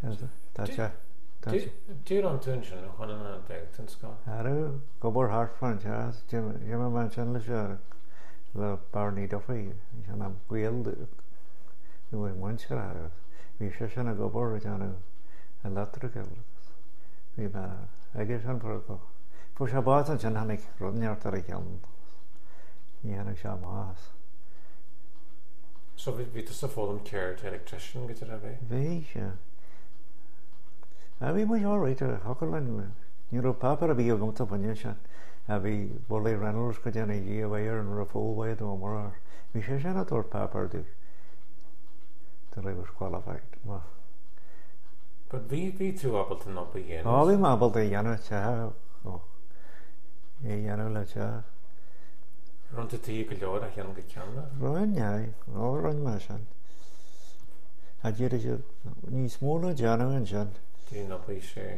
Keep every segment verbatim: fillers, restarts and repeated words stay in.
Táte. Dúr an tún sin chuna na beagtain sá. Arú gobar hartfáin te Jimime man sin le se le barnaí dofaí se am ghuiil nu muinse agus. Bhí sé sin a gobar teanna a letracha bhí aige sin go. Fu se bá an sin hanig runneart ar a cean ní hanna se más. So bhí sa fólam ceir electrician go a bheith? Bhí se. A bhí mu áráit a hacairlainn ní ro papar a bhí a gomta bhaine se a bhí bol é Reynolds go déanana dhé bhéir an ra fóhhaid ó mar. Bhí sé sin a dúir papar dú de raibh qualified. But bhí bhí tú abalta nó ba dhéanamh? Á bhí má abalta dhéanamh te é dhéanamh le te. Runta tí go leor a chean go ceanna? Roin neai, á roin mar sin. A dhéidir sé níos móla deanamh an sin. Tí nó ba sé.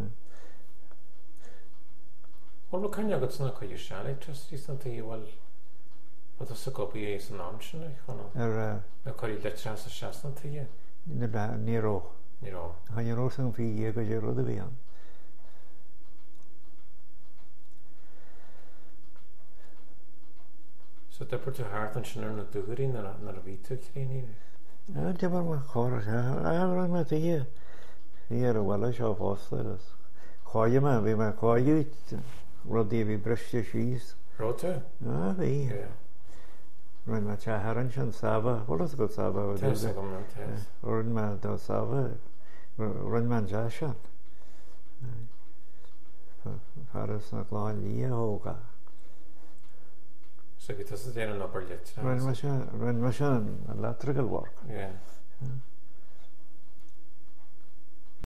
Well, look, can you get some kind of shally just recently? Well, what is the copy is an option? Er, na call you let chance a chance not to you. Nero. Nero. Nero. Han you know some fee year go you the way on. So they put your heart and shine on the doing and not a bit too clean. I never my chorus. I have run my here. Here a wellish of Ostlers. Call you man, we may call you. Roddy we brush your shoes. Rota? Ah, we. Yeah. Run my chaharanch and Saba. What is good Saba? Test a government test. Run my do Saba. Run my Jashan. Faris na Clan Lia Hoga. So it doesn't end up yet. Run my shan, run my shan, electrical work. Yeah.